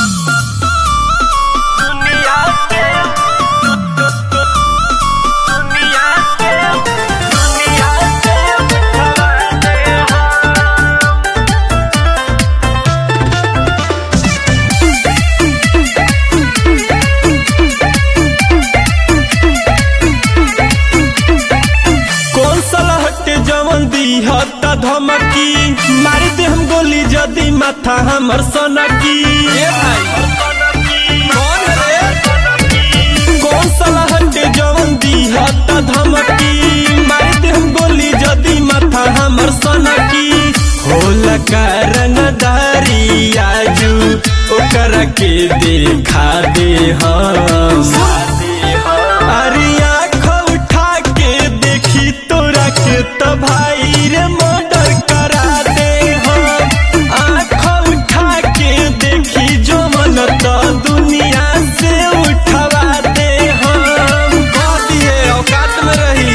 हत्ता धमकी मार दे हम गोली जदी माथा हमर सनकी। ए भाई कौन रे कौन साला हटे जवन दी हत्ता धमकी मार दे हम गोली जदी माथा हमर सनकी। होला कारणदारी आजू ओकरा के देखा दे हम। अरे आँख उठा के देखी तोरा के तो भाई रे मर्डर करा दे हम। आँख उठा के देखी जो मन तो दुनिया से उठवा दे हम। कह दिए औकात में रही।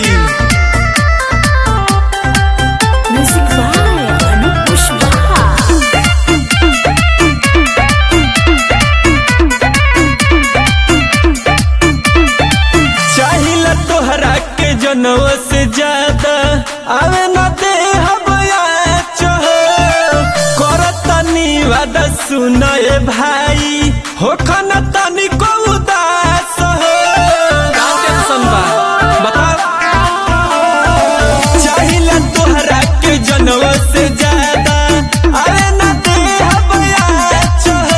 Music by Anoop Kushwaha. चाहिला तोहरा के जनवा से ज्यादा आवे न दे हबया चह। करतनी वादा सुनाए भाई होखन तनी को उदास हो। का टेंशन बा बता। चाहिला तोहरा के जनवा से ज्यादा आवे न दे हबया चह।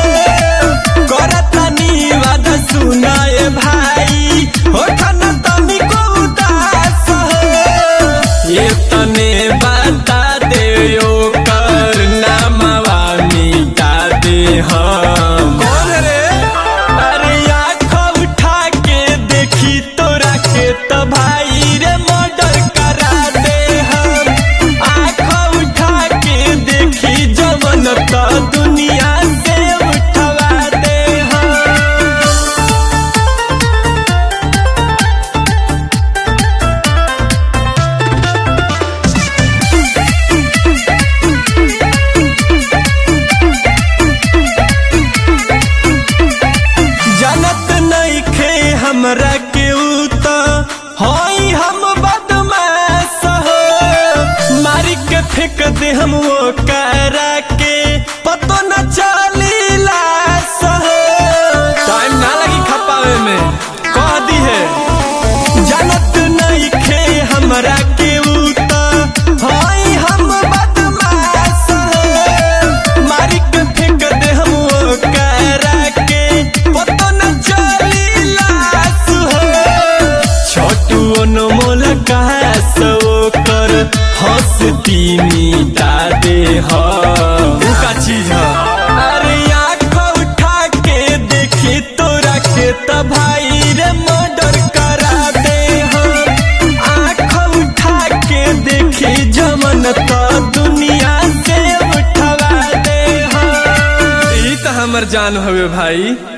करतनी वादा सुनाए भाई होखन तनी को उदास हो। ये तने बता दे ओकर नामवा मिटा दे हम। कौन रे अरे आँख उठा के देखी तोरा के तो भाई रे मर्डर करा दे हम। आँख उठा के देखी जवन तो दुनिया से उठवा दे हम। जानत नहीं खे हमरा के उता होई हम बदमाश हो। मारी के फेंक दे हम वो करा के पतो न चली लाश हो। टाइम ना लगी खपावे में कह दी है। जानत नहीं खे हमरा के उता होई हम बदमाश हो। मारी के फेंक दे हम वो करा के पतो न चली लाश हो। छोटू अनमोल कहास ओकर हंसती मिटा दे हम। का चीज है अरे आँख उठा के देखी तोरा के तो भाई रे मर्डर करा दे हम। आँख उठा के देखी जमन तो दुनिया से उठवा दे हम। ई तो हमर जान हवे भाई।